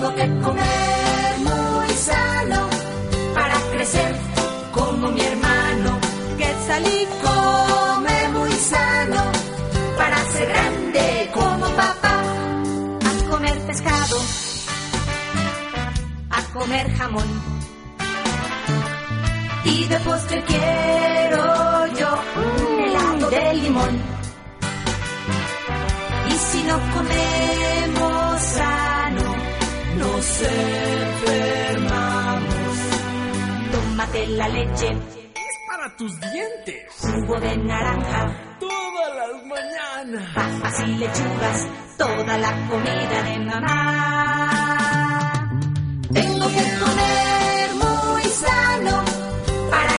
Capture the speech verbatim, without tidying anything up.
Tengo que comer muy sano para crecer como mi hermano. Quetzalí come muy sano para ser grande como papá. A comer pescado, a comer jamón, y de postre quiero yo un helado de limón. Y si no comemos sano, nos enfermamos. Tómate la leche, es para tus dientes. Jugo de naranja, todas las mañanas. Papas y lechugas, toda la comida de mamá. Tengo que comer